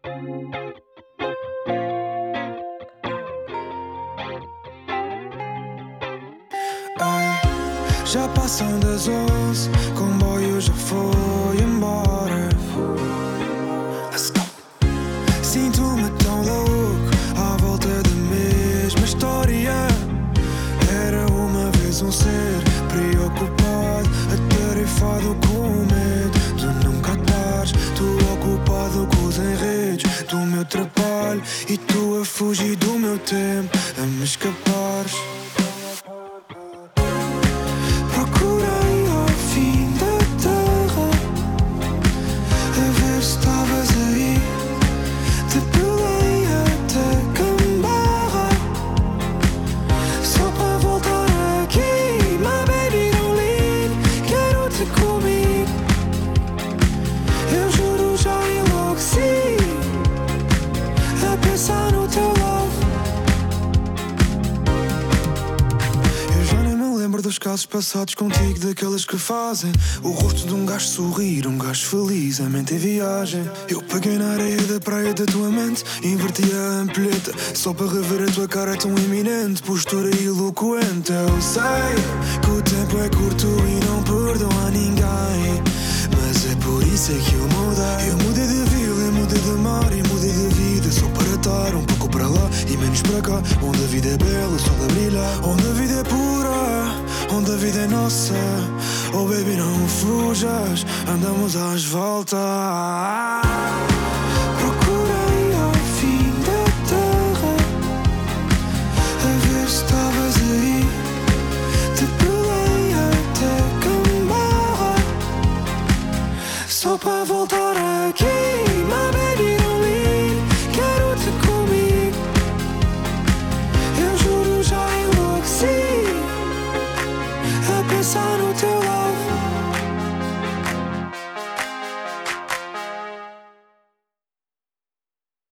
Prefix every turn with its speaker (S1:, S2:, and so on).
S1: Ei, já passam das 11, comboio já foi embora. Let's go. Sinto-me tão louco à volta da mesma história. Era uma vez um ser preocupado, atarefado com medo de nunca acabares. Tu ocupado com os enredos do meu trabalho e tu a fugir do meu tempo, a me escapares. Procurei ao fim da terra a ver se estavas aí. Te pelei até Cambarra só para voltar aqui. My baby don't leave, quero-te comigo. Eu juro já enlouqueci a pensar no teu love. Eu já nem me lembro dos casos passados contigo, daquelas que fazem o rosto de um gajo sorrir, um gajo feliz, a mente em viagem. Eu peguei na areia da praia da tua mente, inverti a ampulheta só para rever a tua cara tão iminente, postura eloquente. Eu sei que o tempo é curto e não perdoa a ninguém, mas é por isso é que eu mudei. Eu mudei de vila, eu mudei de mar e mudei de vida, só para estar um pouco para lá e menos para cá. Onde a vida é bela, o sol a brilhar, onde a vida é pura, onde a vida é nossa. Oh baby, não fujas, andamos às voltas. Procurei ao fim da terra a ver se estavas aí. Te pelei até Cambarra só para voltar aqui. My baby don't leave, quero-te comigo. Eu juro já enlouqueci a pensar no teu